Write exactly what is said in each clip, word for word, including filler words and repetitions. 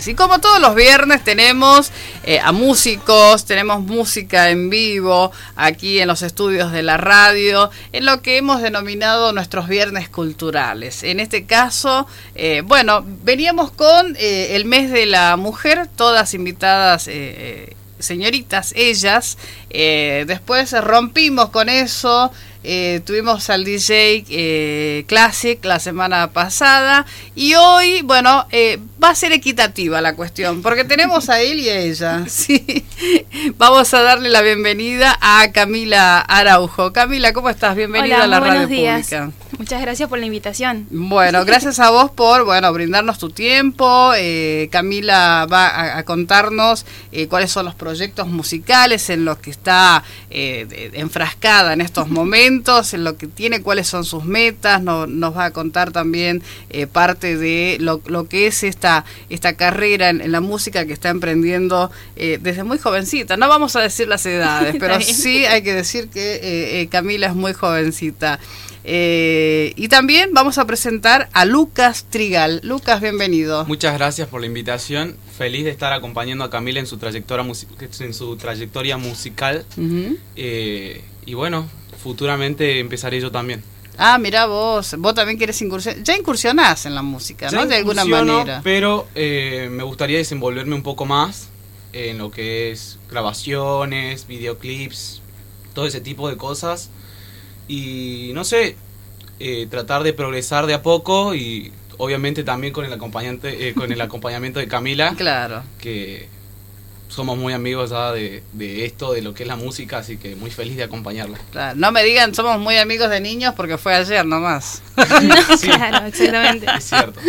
Y como todos los viernes tenemos eh, a músicos, tenemos música en vivo aquí en los estudios de la radio, en lo que hemos denominado nuestros viernes culturales. En este caso, eh, bueno, veníamos con eh, el mes de la mujer, todas invitadas, eh, eh, señoritas, ellas. Eh, después rompimos con eso. Eh, tuvimos al D J eh, Classic la semana pasada y hoy, bueno, eh, va a ser equitativa la cuestión porque tenemos a él y a ella. Sí. Vamos a darle la bienvenida a Camila Araujo. Camila, ¿cómo estás? Bienvenida. Hola, a la muy radio buenos días. pública. Muchas gracias por la invitación. Bueno, gracias a vos por, bueno, brindarnos tu tiempo. Eh, Camila va a, a contarnos eh, cuáles son los proyectos musicales en los que está eh, de, enfrascada en estos momentos, en lo que tiene, cuáles son sus metas. No, nos va a contar también eh, parte de lo, lo que es esta, esta carrera en, en la música que está emprendiendo eh, desde muy jovencita. No vamos a decir las edades, pero sí hay que decir que eh, eh, Camila es muy jovencita. Eh, y también vamos a presentar a Lucas Trigal. Lucas, bienvenido. Muchas gracias por la invitación. Feliz de estar acompañando a Camila en su trayectoria, en su trayectoria musical. Uh-huh. eh, y bueno, futuramente empezaré yo también. Ah, mirá vos, vos también querés incursionar. Ya incursionás en la música, ya, ¿no? De alguna manera. Pero eh, me gustaría desenvolverme un poco más en lo que es grabaciones, videoclips, todo ese tipo de cosas. Y no sé, eh, tratar de progresar de a poco y obviamente también con el acompañante, eh, con el acompañamiento de Camila. Claro. Que somos muy amigos ya de, de esto, de lo que es la música, así que muy feliz de acompañarla. Claro. No me digan somos muy amigos de niños porque fue ayer nomás. No, sí. Claro, exactamente. Es cierto.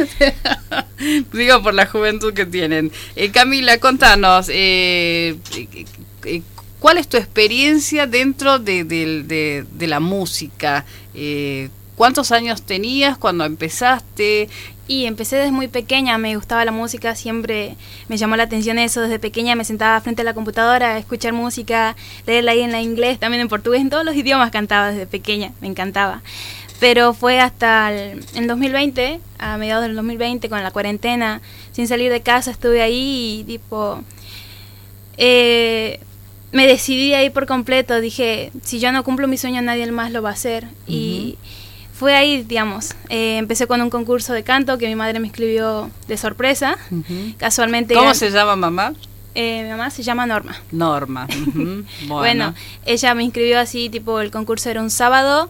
Digo por la juventud que tienen. Eh, Camila, contanos, eh, eh, eh, ¿cuál es tu experiencia dentro de, de, de, de la música? Eh, ¿Cuántos años tenías cuando empezaste? Y empecé desde muy pequeña, me gustaba la música, siempre me llamó la atención eso. Desde pequeña me sentaba frente a la computadora a escuchar música, leerla ahí en la inglés, también en portugués, en todos los idiomas cantaba desde pequeña, me encantaba. Pero fue hasta el en dos mil veinte, a mediados del dos mil veinte, con la cuarentena, sin salir de casa, estuve ahí y tipo... Eh, me decidí ahí por completo, dije, si yo no cumplo mi sueño, nadie más lo va a hacer. Uh-huh. Y fue ahí, digamos, eh, empecé con un concurso de canto que mi madre me inscribió de sorpresa, uh-huh. Casualmente. ¿Cómo era, se llama mamá? Eh, mi mamá se llama Norma. Norma. Uh-huh. Bueno. Bueno, ella me inscribió así, tipo, el concurso era un sábado,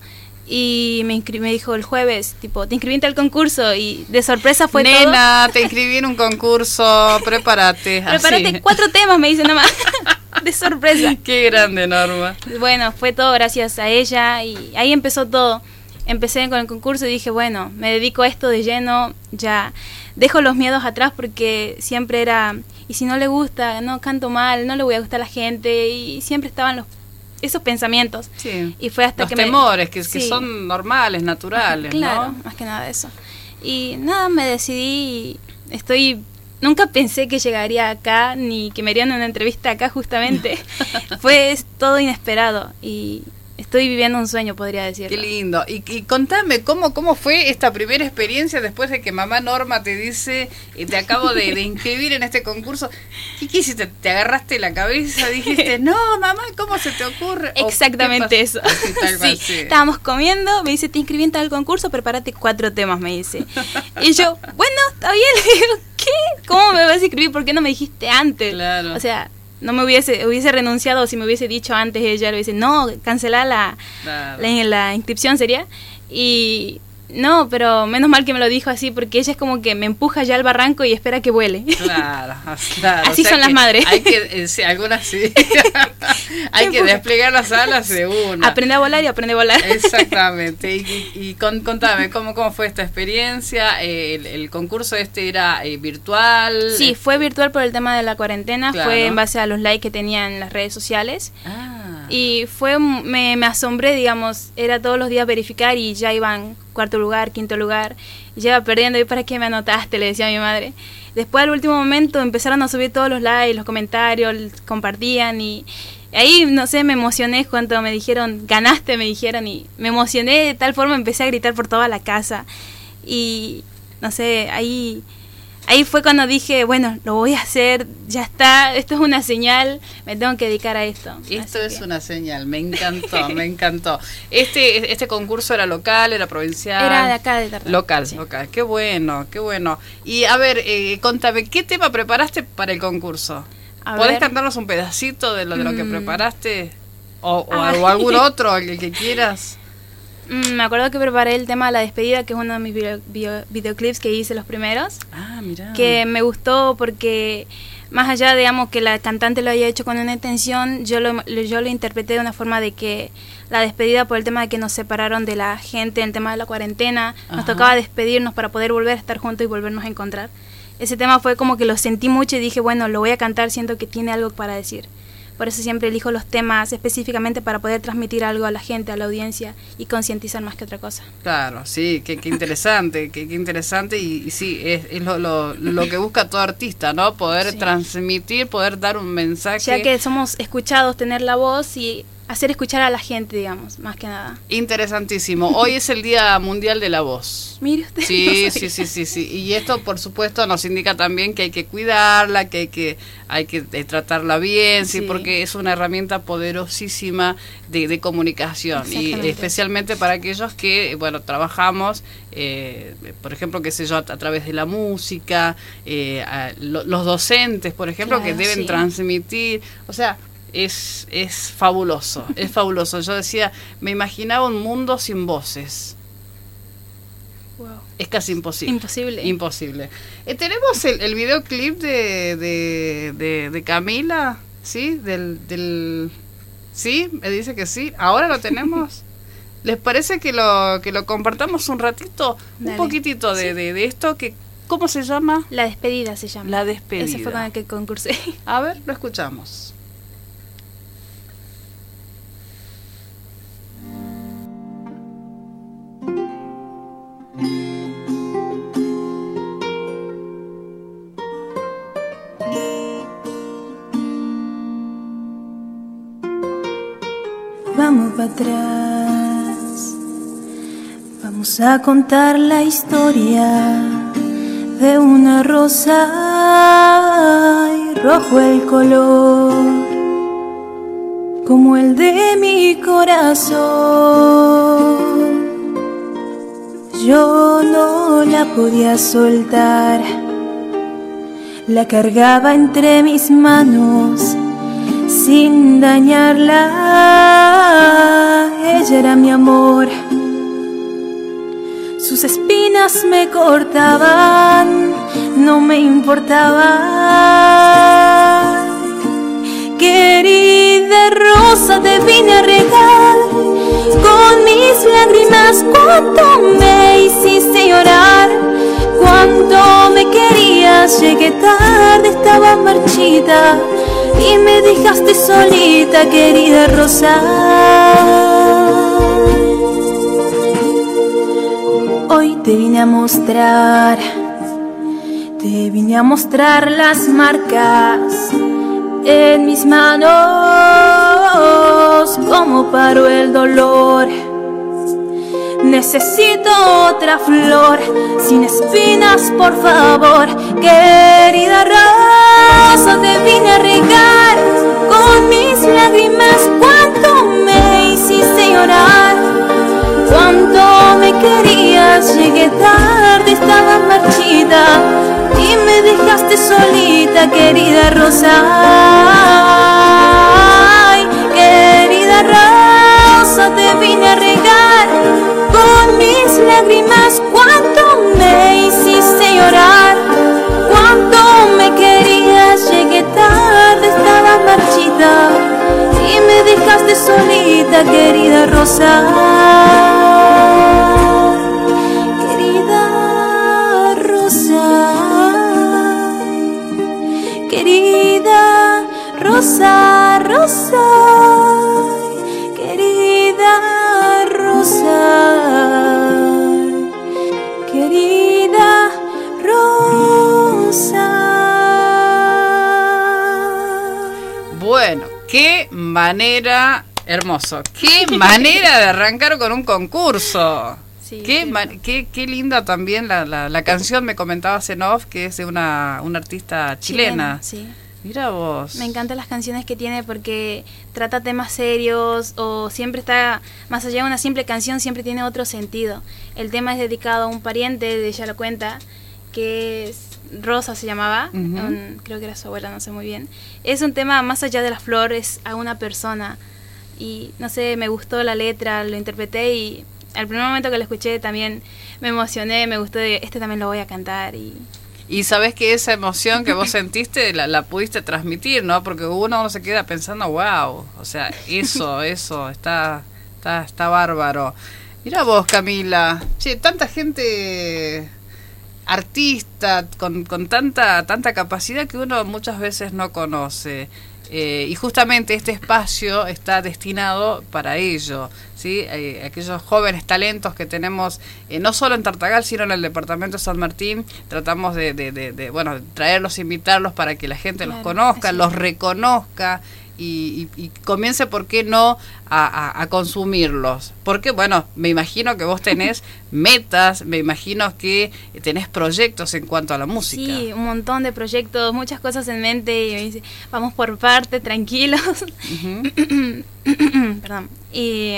y me, inscri- me dijo el jueves, tipo, te inscribiste al concurso, y de sorpresa fue Nena, todo. Nena, te inscribí en un concurso, prepárate. Prepárate, así. Cuatro temas, me dice nomás. De sorpresa. Qué grande, Norma. Bueno, fue todo gracias a ella y ahí empezó todo. Empecé con el concurso y dije, bueno, me dedico a esto de lleno, ya dejo los miedos atrás porque siempre era, y si no le gusta, no canto mal, no le voy a gustar a la gente, y siempre estaban los esos pensamientos. Sí. Y fue hasta los que temores me, que, sí. que son normales, naturales, claro, ¿no? más que nada eso. Y nada, me decidí, estoy... Nunca pensé que llegaría acá, ni que me harían una entrevista acá justamente. Fue todo inesperado y estoy viviendo un sueño, podría decirlo. Qué lindo. Y, y contame, ¿cómo cómo fue esta primera experiencia después de que mamá Norma te dice, eh, te acabo de, de inscribir en este concurso? ¿Qué, qué hiciste? ¿Te agarraste la cabeza? Dijiste, no, mamá, ¿cómo se te ocurre? Exactamente eso. Así, tal cual, sí. sí. Estábamos comiendo, me dice, te inscribí en tal concurso, prepárate cuatro temas, me dice. Y yo, bueno, está bien. Le digo, ¿qué? ¿Cómo me vas a inscribir? ¿Por qué no me dijiste antes? Claro. O sea... no me hubiese hubiese renunciado si me hubiese dicho antes. Ella le dice, no, cancela la, claro. la, la inscripción sería. Y no, pero menos mal que me lo dijo así, porque ella es como que me empuja ya al barranco y espera que vuele. Claro, claro. Así o sea son las madres. Hay que, eh, sí, algunas sí. Hay que desplegar las alas de una. Aprende a volar y aprende a volar. Exactamente. Y, y, y con, contame, ¿cómo, ¿cómo fue esta experiencia? Eh, el, el concurso este era eh, virtual. Sí, fue virtual por el tema de la cuarentena. Claro. Fue en base a los likes que tenía en las redes sociales. Ah. Y fue, me, me asombré, digamos, era todos los días verificar y ya iban cuarto lugar, quinto lugar, y ya iba perdiendo. ¿Y para qué me anotaste?, le decía a mi madre. Después, al último momento, empezaron a subir todos los likes, los comentarios, compartían, y ahí, no sé, me emocioné cuando me dijeron, ganaste, me dijeron, y me emocioné de tal forma, empecé a gritar por toda la casa. Y, no sé, ahí ahí fue cuando dije, bueno, lo voy a hacer, ya está, esto es una señal, me tengo que dedicar a esto. Esto Así es que... una señal, me encantó, me encantó. Este este concurso era local, era provincial. Era de acá de Tardá. Local, sí. local. Qué bueno, qué bueno. Y a ver, eh, contame, ¿qué tema preparaste para el concurso? A ¿Podés ver. cantarnos un pedacito de lo de lo que Mm. preparaste? O, o, Ay. o algún otro, el que quieras. Mm, me acuerdo que preparé el tema de La Despedida, que es uno de mis video- video- videoclips que hice los primeros. Ah, mirá. Que me gustó porque más allá, digamos, que la cantante lo haya hecho con una intención, yo lo, lo- yo lo interpreté de una forma de que la despedida, por el tema de que nos separaron de la gente, el tema de la cuarentena, Ajá. nos tocaba despedirnos para poder volver a estar juntos y volvernos a encontrar. Ese tema fue como que lo sentí mucho y dije, bueno, lo voy a cantar, siento que tiene algo para decir. Por eso siempre elijo los temas específicamente para poder transmitir algo a la gente, a la audiencia y concientizar más que otra cosa. Claro, sí, qué, qué interesante, qué, qué interesante y, y sí, es, es lo, lo, lo que busca todo artista, ¿no? Poder Sí. transmitir, poder dar un mensaje. Ya que somos escuchados, tener la voz y hacer escuchar a la gente, digamos, más que nada. Interesantísimo. Hoy es el Día Mundial de la Voz. Mire usted. Sí, no sí, sabía. sí, sí, sí. Y esto, por supuesto, nos indica también que hay que cuidarla, que hay que, hay que eh, tratarla bien, sí, Sí. porque es una herramienta poderosísima de, de comunicación y Exactamente. especialmente para aquellos que, bueno, trabajamos, eh, por ejemplo, qué sé yo, a, a través de la música, eh, a lo- los docentes, por ejemplo, Claro, que deben sí. transmitir, o sea. Es, es fabuloso, es fabuloso. Yo decía, me imaginaba un mundo sin voces. Wow. Es casi imposible. Imposible. Imposible. Eh, tenemos el, el videoclip de, de, de, de Camila, ¿sí? Del, del, ¿sí? Me dice que sí. ¿Ahora lo tenemos? ¿Les parece que lo, que lo compartamos un ratito? Dale. Un poquitito de, Sí. de, de esto que... ¿Cómo se llama? La despedida se llama. La despedida. Ese fue con el que concursé. A ver, lo escuchamos. Vamos para atrás, vamos a contar la historia de una rosa y rojo el color, como el de mi corazón. Yo no la podía soltar, la cargaba entre mis manos sin dañarla. Ella era mi amor, sus espinas me cortaban, no me importaba. Querida rosa, te vine a regar con mis lágrimas. Cuánto me hiciste llorar, cuánto me querías. Llegué tarde, estaba marchita y me dejaste solita, querida rosa. Hoy te vine a mostrar, te vine a mostrar las marcas en mis manos, cómo paró el dolor. Necesito otra flor sin espinas, por favor. Querida rosa, te vine a regar con mis lágrimas. Cuánto me hiciste llorar, cuánto me querías. Llegué tarde, estaba marchita y me dejaste solita, querida rosa. Ay, querida rosa, te vine a regar con mis lágrimas. Cuánto me hiciste llorar, cuánto me querías. Llegué tarde, estaba marchita y me dejaste solita, querida rosa. Querida rosa, querida rosa, rosa, querida rosa, querida rosa. Bueno, qué manera, hermoso, qué manera de arrancar con un concurso. Sí, Qué, sí, ma- bueno. qué, qué linda también la, la, la canción, me comentabas en off, que es de una, una artista chilena. Sí. Mira vos. Me encantan las canciones que tiene porque trata temas serios o siempre está, más allá de una simple canción, siempre tiene otro sentido. El tema es dedicado a un pariente, de ella lo cuenta, que es Rosa se llamaba, Ujú. un- creo que era su abuela, no sé muy bien. Es un tema más allá de las flores, a una persona. Y no sé, me gustó la letra, lo interpreté y al primer momento que lo escuché también me emocioné, me gustó, de, este también lo voy a cantar y... Y sabes que esa emoción que vos sentiste la, la pudiste transmitir, ¿no? Porque uno, uno se queda pensando, wow, o sea, eso, eso, está, está, está bárbaro. Mira vos, Camila, che, tanta gente artista con, con tanta, tanta capacidad que uno muchas veces no conoce. Eh, y justamente este espacio está destinado para ello, ¿sí? Eh, aquellos jóvenes talentos que tenemos, eh, no solo en Tartagal, sino en el departamento de San Martín, tratamos de, de, de, de, bueno, traerlos, invitarlos para que la gente los Claro, conozca, así los es. reconozca y, y, y comience, ¿por qué no?, a, a, a consumirlos. Porque, bueno, me imagino que vos tenés metas, me imagino que tenés proyectos en cuanto a la música. Sí, un montón de proyectos, muchas cosas en mente y me dice, vamos por parte, tranquilos. Ujú. Perdón. Y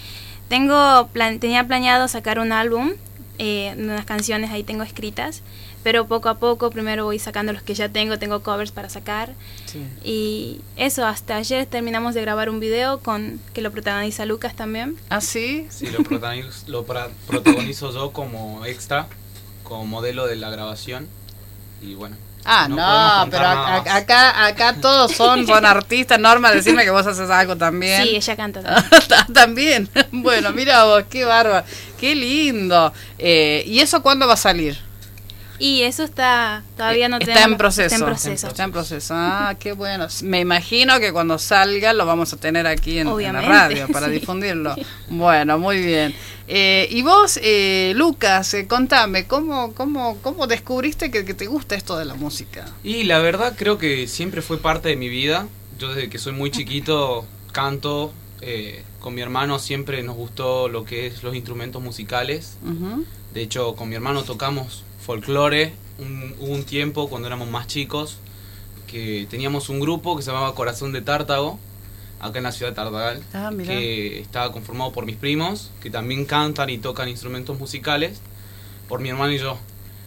tengo plan- tenía planeado sacar un álbum, eh, unas canciones ahí tengo escritas, pero poco a poco primero voy sacando los que ya tengo, tengo covers para sacar. Sí. Y eso, hasta ayer terminamos de grabar un video con que lo protagoniza Lucas también. ¿Ah, sí? Sí, lo protagonizo, lo pra- protagonizo yo como extra, como modelo de la grabación. Y bueno. Ah, no no, podemos contar pero nada a- más. acá acá todos son, son artistas. Norma, decime que vos haces algo también. Sí, ella canta también. También. Bueno, mira vos, qué bárbaro, qué lindo. Eh, ¿Y eso cuándo va a salir? Y eso está, todavía no Está tenemos- en proceso. Está en proceso. Está en proceso. Ah, qué bueno. Me imagino que cuando salga lo vamos a tener aquí en, en la Obviamente, radio para sí. difundirlo. Bueno, muy bien. Eh, y vos, eh, Lucas, eh, contame, ¿cómo, cómo, cómo descubriste que, que te gusta esto de la música? Y la verdad creo que siempre fue parte de mi vida. Yo desde que soy muy chiquito canto. Eh, con mi hermano siempre nos gustó lo que es los instrumentos musicales. Ujú. De hecho, con mi hermano tocamos folclore. Un, hubo un tiempo cuando éramos más chicos que teníamos un grupo que se llamaba Corazón de Tártago, acá en la ciudad de Tartagal, Ah, mirá. que estaba conformado por mis primos, que también cantan y tocan instrumentos musicales, por mi hermano y yo.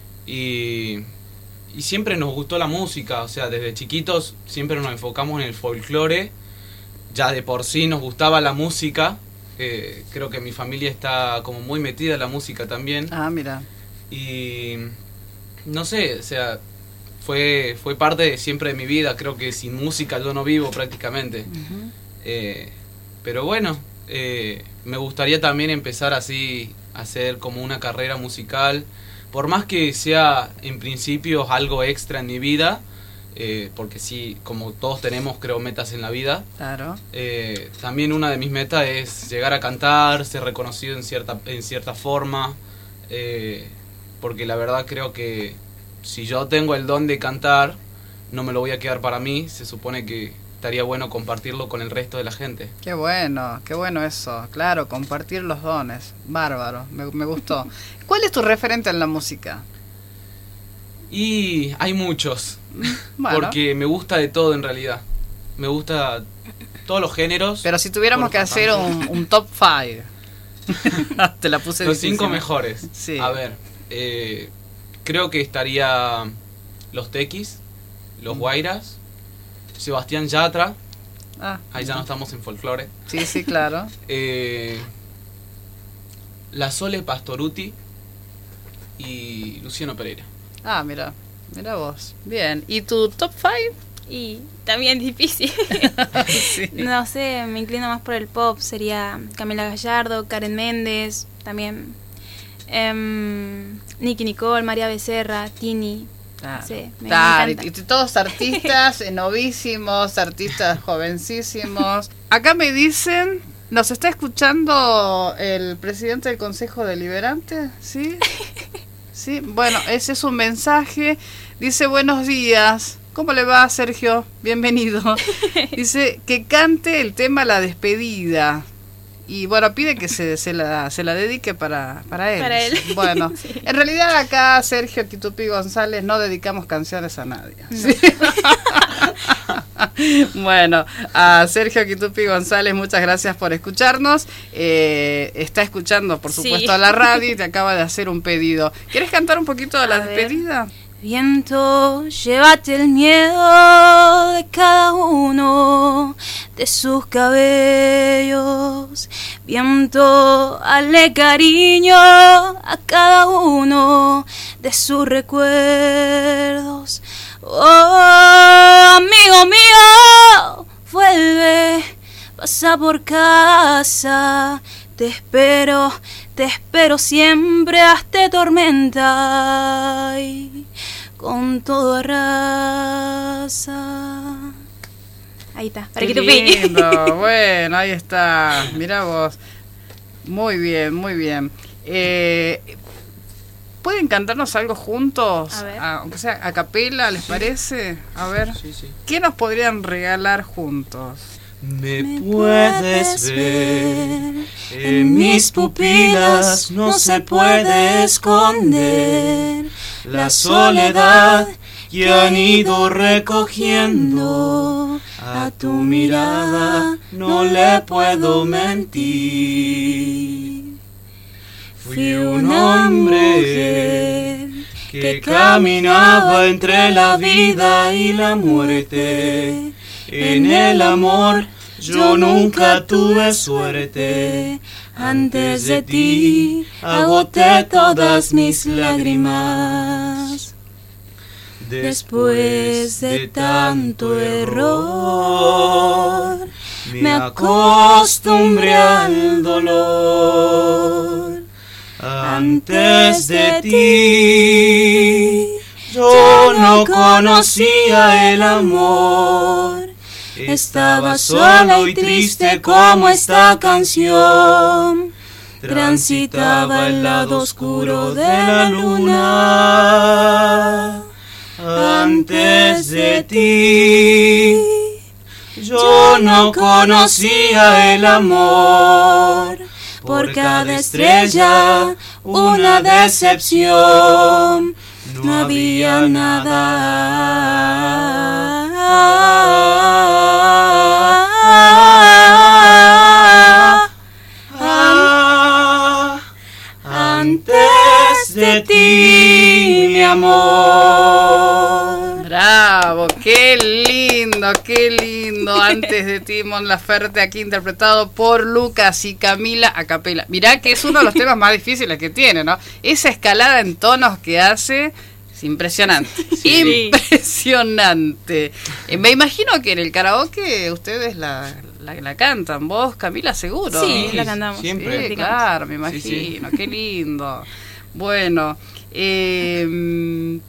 Y, y siempre nos gustó la música, o sea, desde chiquitos siempre nos enfocamos en el folclore. Ya de por sí nos gustaba la música. Eh, creo que mi familia está como muy metida en la música también. Ah, mira. Y no sé, o sea, fue, fue parte de, siempre de mi vida. Creo que sin música yo no vivo prácticamente. Ujú. Eh, pero bueno, eh, me gustaría también empezar así a hacer como una carrera musical. Por más que sea en principio algo extra en mi vida, eh, porque sí, como todos tenemos creo metas en la vida. Claro. Eh, también una de mis metas es llegar a cantar, ser reconocido en cierta, en cierta forma, eh, porque la verdad creo que si yo tengo el don de cantar, no me lo voy a quedar para mí, se supone que estaría bueno compartirlo con el resto de la gente. Qué bueno, qué bueno eso. Claro, compartir los dones. Bárbaro, me, me gustó. ¿Cuál es tu referente en la música? Y hay muchos, Bueno, porque me gusta de todo en realidad, me gusta todos los géneros. pero si tuviéramos Por que hacer un, un top five. Te la puse Los difícil. cinco mejores. Sí. A ver, eh, creo que estaría los Tequis, los Guairas, Sebastián Yatra, Ah, ahí ya no estamos en folclore, sí, sí, claro. eh, la Sole Pastoruti y Luciano Pereira. Ah, mira, mira vos. Bien, ¿y tu top five? Y también difícil. Sí. No sé, me inclino más por el pop. Sería Camila Gallardo, Karen Méndez, también em, Nicky Nicole, María Becerra, Tini. Claro, Sí, me claro, encanta. y, y todos artistas eh, novísimos, artistas jovencísimos. Acá me dicen, ¿nos está escuchando el presidente del Consejo Deliberante? ¿Sí? Sí, bueno, ese es un mensaje. Dice, buenos días. ¿Cómo le va, Sergio? Bienvenido. Dice que cante el tema La Despedida. y bueno, pide que se, se, la, se la dedique para, para él. Para él. Bueno, sí. En realidad acá Sergio Quitupi González no dedicamos canciones a nadie. No. ¿Sí? Bueno, a Sergio Quitupi González, muchas gracias por escucharnos. Eh, está escuchando, por supuesto, sí. a la radio y te acaba de hacer un pedido. ¿Quieres cantar un poquito de la a despedida? Ver. Viento, llévate el miedo de cada uno de sus cabellos. Viento, dale cariño a cada uno de sus recuerdos. Oh, amigo mío, vuelve, pasa por casa. Te espero, te espero siempre hasta tormenta y con todo raza. Ahí está, para Qué que lindo. Bueno, ahí está. Mirá vos. Muy bien, muy bien. Eh, ¿Pueden cantarnos algo juntos? A ver. A, aunque sea a capela, ¿les parece? A ver. Sí, sí. ¿Qué nos podrían regalar juntos? Me puedes ver, en mis pupilas no se puede esconder la soledad que han ido recogiendo. A tu mirada no le puedo mentir. Fui un hombre que caminaba entre la vida y la muerte. En el amor yo nunca tuve suerte. Antes de ti agoté todas mis lágrimas. Después de tanto error, me acostumbré al dolor. Antes de ti yo no conocía el amor. Estaba solo y triste como esta canción. Transitaba el lado oscuro de la luna. Antes de ti yo no conocía el amor. Por cada estrella una decepción. No había nada antes de ti, mi amor. Bravo, qué lindo, qué lindo. Antes de ti, Mon Laferte, aquí interpretado por Lucas y Camila a capela. Mirá que es uno de los temas más difíciles que tiene, ¿no? Esa escalada en tonos que hace es impresionante. Sí. Impresionante. Eh, me imagino que en el karaoke ustedes la, la, la cantan. Vos, Camila, seguro. Sí, la cantamos. Siempre. Sí, claro, me imagino. Sí, sí. Qué lindo. Bueno, eh,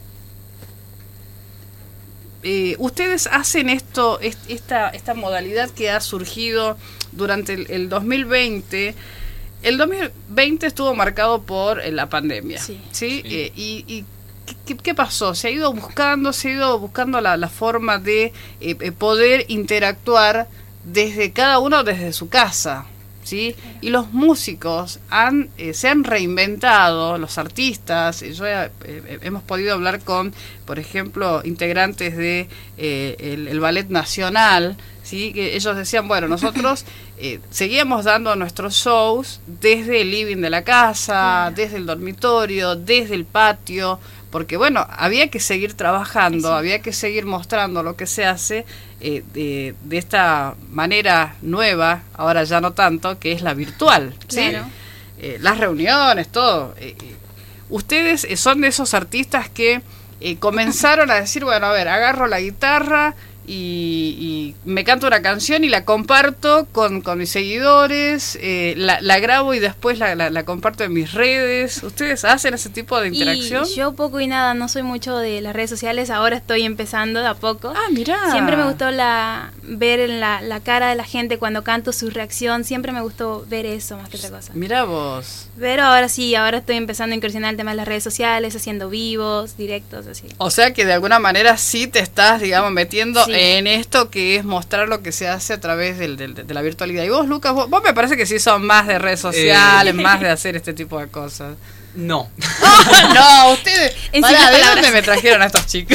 eh, ustedes hacen esto, est- esta, esta modalidad que ha surgido durante el, el dos mil veinte. El dos mil veinte estuvo marcado por eh, la pandemia, ¿sí? Sí. ¿Sí? Eh, y, y ¿qué, qué pasó? Se ha ido buscando, se ha ido buscando la, la forma de eh, eh, poder interactuar desde cada uno desde su casa, ¿sí? Y los músicos han eh, se han reinventado, los artistas. Yo he, eh, hemos podido hablar con, por ejemplo, integrantes de eh, el, el Ballet Nacional, ¿sí? Que ellos decían, bueno, nosotros eh, seguíamos dando nuestros shows desde el living de la casa, desde el dormitorio, desde el patio, porque bueno, había que seguir trabajando, sí. Había que seguir mostrando lo que se hace eh, de, de esta manera nueva, ahora ya no tanto, que es la virtual, ¿sí? Claro. Eh, las reuniones, todo. Eh, eh, ustedes eh, son de esos artistas que eh, comenzaron a decir, bueno, a ver, agarro la guitarra y, y me canto una canción y la comparto con, con mis seguidores, eh, la, la grabo y después la, la, la comparto en mis redes. ¿Ustedes hacen ese tipo de interacción? Y yo poco y nada, no soy mucho de las redes sociales, ahora estoy empezando de a poco. Ah, mirá. Siempre me gustó la ver en la, la cara de la gente cuando canto, su reacción, siempre me gustó ver eso más que otra cosa. Mirá vos. Pero ahora sí, ahora estoy empezando a incursionar en el tema de las redes sociales, haciendo vivos, directos, así. O sea que de alguna manera sí te estás, digamos, metiendo Sí. en esto que es mostrar lo que se hace a través del, del, de la virtualidad. Y vos, Lucas, vos, vos me parece que sí son más de redes sociales, eh. más de hacer este tipo de cosas. No. No, ustedes. Pará, ¿de dónde me trajeron a estos chicos?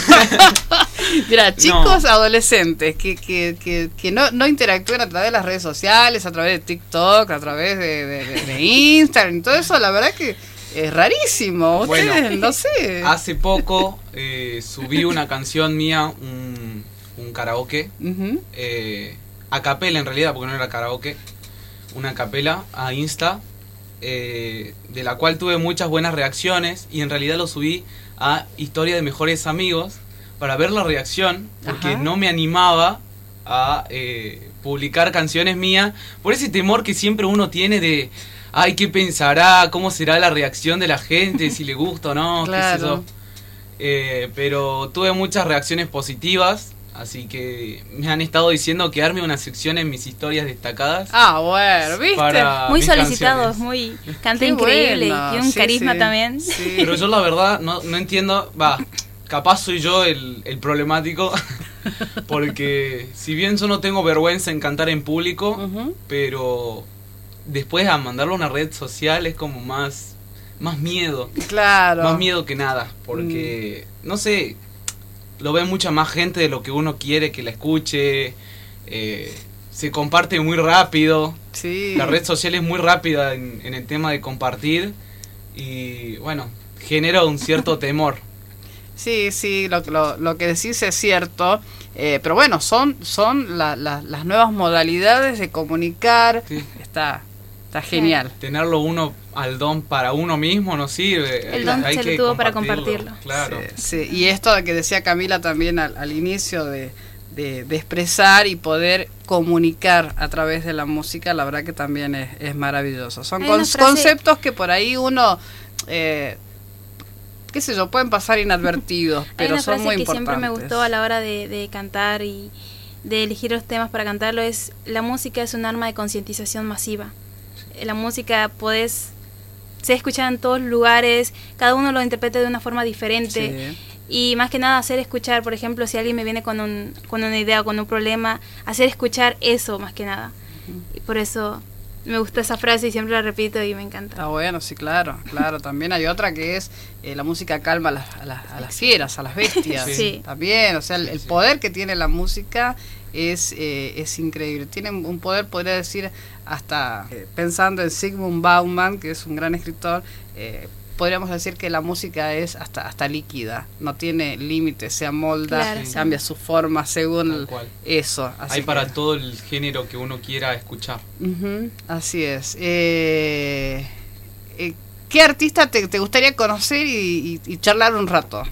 Mira, chicos no. adolescentes que, que, que, que no, no interactúan a través de las redes sociales, a través de TikTok, a través de, de, de, de Instagram y todo eso, la verdad que es rarísimo. Ustedes, bueno, no sé. Hace poco eh, subí una canción mía, un, un karaoke, uh-huh. eh, a capela en realidad, porque no era karaoke, una capela a Insta. Eh, de la cual tuve muchas buenas reacciones y en realidad lo subí a Historia de Mejores Amigos para ver la reacción, porque Ajá. no me animaba a eh, publicar canciones mías por ese temor que siempre uno tiene de ay, ¿qué pensará? ¿Cómo será la reacción de la gente? Si le gusta o no, claro. qué sé yo. Eh, pero tuve muchas reacciones positivas. Así que me han estado diciendo que arme una sección en mis historias destacadas. Ah, bueno, ¿viste? Muy solicitados, muy canta increíble, bueno. Tiene un sí, carisma sí, también. Sí. Pero yo la verdad no, no entiendo, va, capaz soy yo el, el problemático, porque si bien yo no tengo vergüenza en cantar en público, uh-huh. pero después a mandarlo a una red social es como más, más miedo. Claro. Más miedo que nada, porque, mm. no sé... Lo ve mucha más gente de lo que uno quiere que la escuche. Eh, se comparte muy rápido. Sí. La red social es muy rápida en, en el tema de compartir. Y bueno, genera un cierto temor. Sí, sí, lo, lo, lo que decís es cierto. Eh, pero bueno, son, son la, la, las nuevas modalidades de comunicar. Sí. Está, está genial. Tenerlo uno al don para uno mismo no sirve. El don hay se que lo tuvo para compartirlo. Claro. Sí, sí. Y esto que decía Camila también al, al inicio de, de, de expresar y poder comunicar a través de la música, la verdad que también es, es maravilloso. Son con, frase... conceptos que por ahí uno, eh, qué sé yo, pueden pasar inadvertidos, pero son muy importantes. Hay una frase que siempre me gustó a la hora de, de cantar y de elegir los temas para cantarlo, es: la música es un arma de concientización masiva. La música podés ser escuchada en todos lugares, cada uno lo interpreta de una forma diferente. Sí. Y más que nada hacer escuchar, por ejemplo, si alguien me viene con un con una idea o con un problema, hacer escuchar eso más que nada. Uh-huh. Y por eso me gusta esa frase y siempre la repito y me encanta. Está bueno, sí, claro, claro. También hay otra que es eh, la música calma a las, a las, a las fieras, a las bestias. Sí. También, o sea, el, el poder que tiene la música es eh, es increíble. Tiene un poder, podría decir, hasta eh, pensando en Zygmunt Bauman, que es un gran escritor, eh, podríamos decir que la música es hasta hasta líquida, no tiene límites, se amolda, claro, cambia sí. su forma según eso. Así Hay que, para todo el género que uno quiera escuchar. Uh-huh, así es. Eh, eh, ¿Qué artista te, te gustaría conocer y, y, y charlar un rato?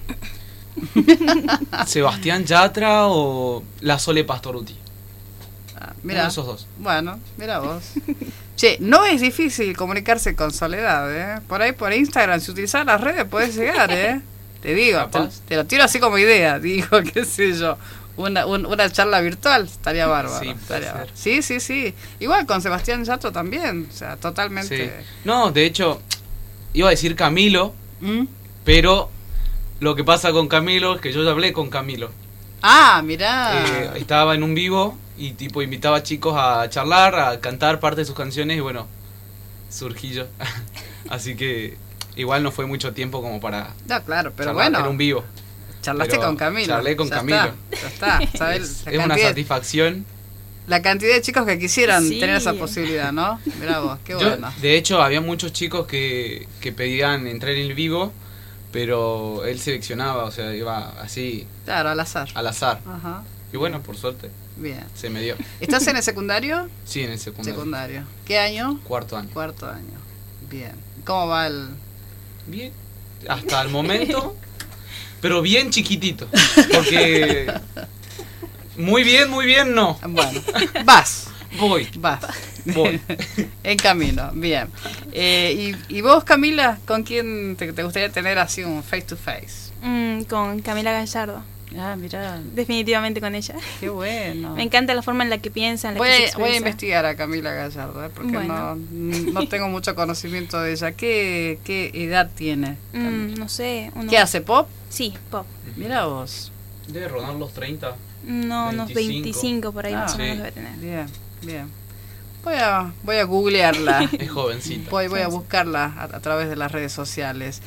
¿Sebastián Yatra o la Sole Pastorutti? Ah, mira, esos dos. Bueno, mira vos. Che, no es difícil comunicarse con Soledad, ¿eh? Por ahí, por Instagram, si utilizas las redes puedes llegar, ¿eh? Te digo, te, te lo tiro así como idea, digo, qué sé yo. Una, un, una charla virtual estaría bárbaro. Sí, estaría bárbaro. sí, sí, sí. Igual con Sebastián Yatra también, o sea, totalmente. Sí. No, de hecho, iba a decir Camilo, ¿Mm? pero lo que pasa con Camilo es que yo ya hablé con Camilo. Ah, mirá. Eh, estaba en un vivo y tipo invitaba a chicos a charlar, a cantar parte de sus canciones y bueno, surgí yo. Así que igual no fue mucho tiempo como para no, claro, pero charlar, bueno. Era un vivo. Charlaste con Camilo. Charlé con ya Camilo. Está, ya está. ¿Sabes? Es, es una satisfacción. La cantidad de chicos que quisieran sí. tener esa posibilidad, ¿no? Mirá vos, qué yo, bueno. De hecho, había muchos chicos que, que pedían entrar en el vivo, pero él seleccionaba, o sea, iba así. Claro, al azar. Al azar. Ajá. Y bueno, por suerte. Bien. Se me dio. ¿Estás en el secundario? Sí, en el secundario. Secundario. ¿Qué año? Cuarto año. Cuarto año. Bien. ¿Cómo va el...? Bien. Hasta el momento, pero bien chiquitito. Porque... Muy bien, muy bien, no. Bueno, vas. Voy. Vas. Voy. En camino, bien. Eh, y, ¿Y vos, Camila, con quién te, te gustaría tener así un face to face? Mm, con Camila Gallardo. Ah, mirá. Definitivamente con ella. Qué bueno. Me encanta la forma en la que piensa, en la voy, que se expresa. Voy a investigar a Camila Gallardo, ¿eh? Porque bueno. no, no tengo mucho conocimiento de ella. ¿Qué, qué edad tiene? Mm, no sé. Uno... ¿Qué hace, pop? Sí, pop. Mira vos. Debe rodar los treinta. No, unos veinticinco. veinticinco por ahí Ah, más o menos sí. debe tener. Bien, bien. Voy a, voy a googlearla. Es jovencita. Voy, voy a buscarla a, a través de las redes sociales.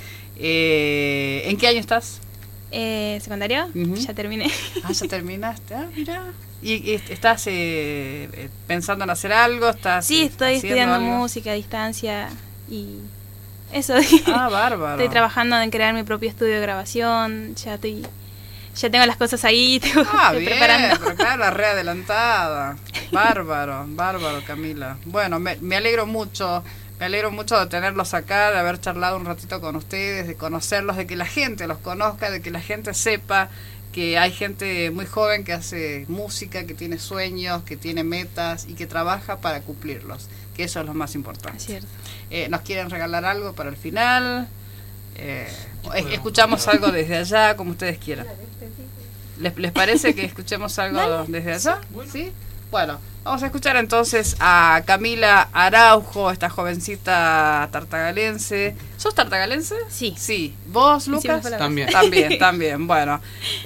Eh, ¿En qué año estás? Eh, ¿Secundario? Ujú. Ya terminé. Ah, ya terminaste. Ah, mira. ¿Y, y estás eh, eh, pensando en hacer algo? ¿Estás Sí, eh, estoy haciendo estudiando algo? música a distancia y eso. Ah, bárbaro. Estoy trabajando en crear mi propio estudio de grabación. Ya estoy, ya tengo las cosas ahí. Tengo, Ah, estoy bien, preparando. pero claro, la re adelantada. Bárbaro, bárbaro, Camila. Bueno, me, me alegro mucho, me alegro mucho de tenerlos acá, de haber charlado un ratito con ustedes, de conocerlos, de que la gente los conozca, de que la gente sepa que hay gente muy joven que hace música, que tiene sueños, que tiene metas y que trabaja para cumplirlos, que eso es lo más importante. Es cierto. Eh, ¿Nos quieren regalar algo para el final? Eh, Bueno, escuchamos claro. algo desde allá, como ustedes quieran. ¿Les, ¿Les parece que escuchemos algo desde allá? bueno. ¿Sí? Bueno, vamos a escuchar entonces a Camila Araujo, esta jovencita tartagalense. ¿Sos tartagalense? Sí. Sí. ¿Vos, Sí, sí, Lucas? me fue la- También. También, también. Bueno,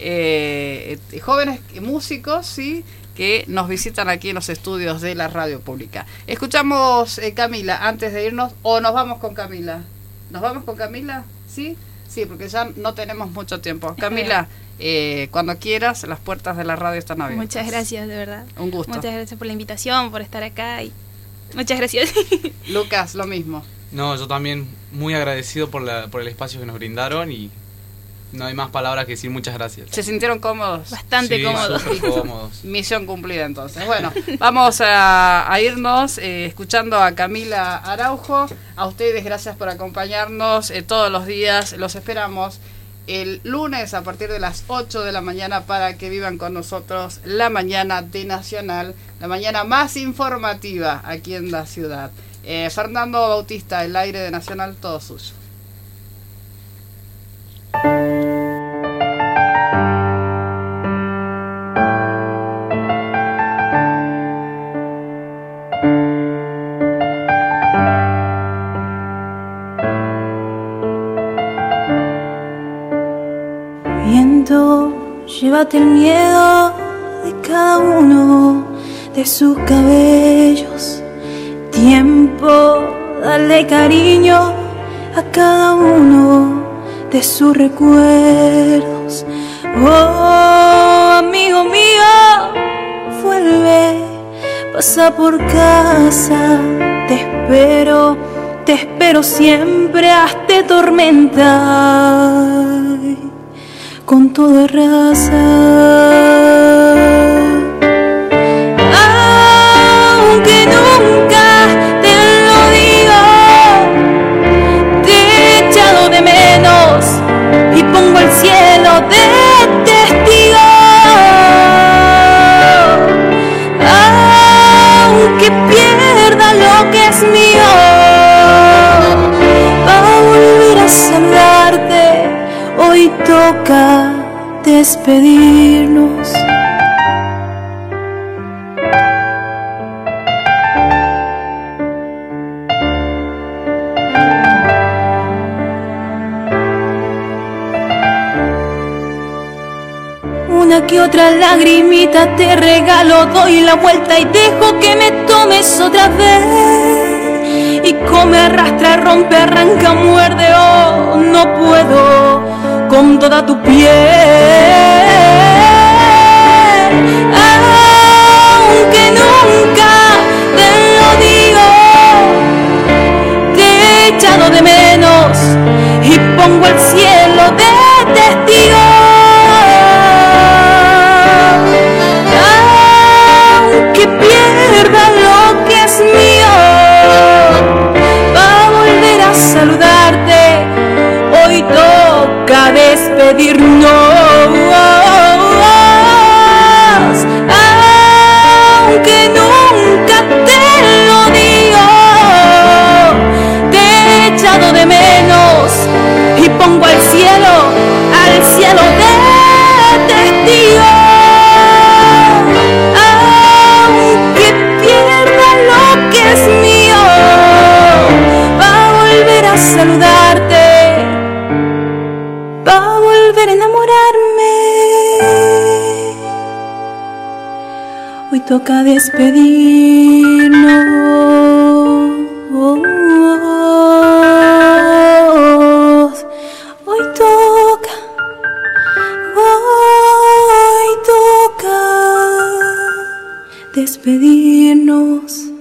eh, eh, jóvenes músicos, sí, que nos visitan aquí en los estudios de la radio pública. Escuchamos, eh, Camila, antes de irnos, o nos vamos con Camila. ¿Nos vamos con Camila? ¿Sí? Sí, porque ya no tenemos mucho tiempo. Camila, eh, cuando quieras, las puertas de la radio están abiertas. Muchas gracias, de verdad. Un gusto. Muchas gracias por la invitación, por estar acá y muchas gracias. Lucas, lo mismo. No, yo también muy agradecido por, la, por el espacio que nos brindaron y no hay más palabras que decir muchas gracias. ¿Se sintieron cómodos? Bastante Sí, cómodo. súper cómodos. Misión cumplida entonces. Bueno, vamos a, a irnos eh, escuchando a Camila Araujo. A ustedes, gracias por acompañarnos eh, todos los días. Los esperamos el lunes a partir de las ocho de la mañana para que vivan con nosotros la mañana de Nacional, la mañana más informativa aquí en la ciudad. Eh, Fernando Bautista, el aire de Nacional, todo suyo. Viento, llévate el miedo de cada uno de sus cabellos. Tiempo, dale cariño a cada uno de sus recuerdos. Oh, amigo mío, vuelve, pasa por casa. Te espero, te espero siempre hasta tormenta. Con toda raza, aunque nunca te lo digo, te he echado de menos y pongo el cielo de testigo. Aunque pierda lo que es mío, va a volver a saludarte. Hoy toca despedirnos. Una que otra lagrimita te regalo, doy la vuelta y dejo que me tomes otra vez. Y come, arrastra, rompe, arranca, muerde, oh, no puedo con toda tu piel. Aunque nunca te lo digo, te he echado de menos y pongo el cielo de testigo. Aunque pierda lo que es mío, va a volver a saludarte. Hoy toca despedirnos. Hoy toca despedirnos. Hoy toca, hoy toca despedirnos.